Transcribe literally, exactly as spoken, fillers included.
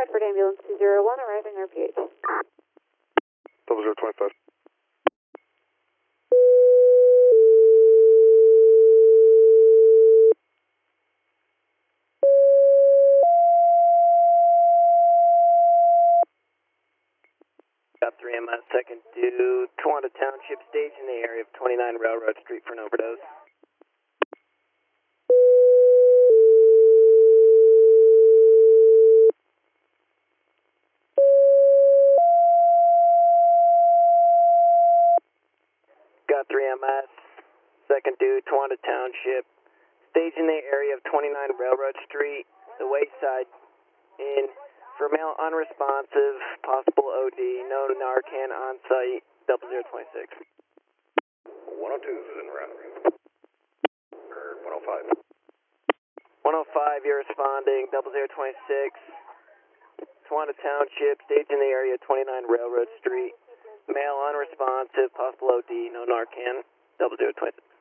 Redford Ambulance two zero one, arriving R P H. Double zero twenty five. Got three M S second due Towanda Township, stage in the area of twenty-nine Railroad Street for an overdose. Got three M S second due Towanda Township, stage in the area of twenty-nine Railroad Street, the wayside in. For male unresponsive, possible O D, no Narcan on site, double zero twenty-six. one oh two is in route. Or one oh five. one oh five, you're responding, double zero twenty-six. Towanda Township, stage in the area, twenty-nine Railroad Street. Male unresponsive, possible O D, no Narcan, double zero twenty-six.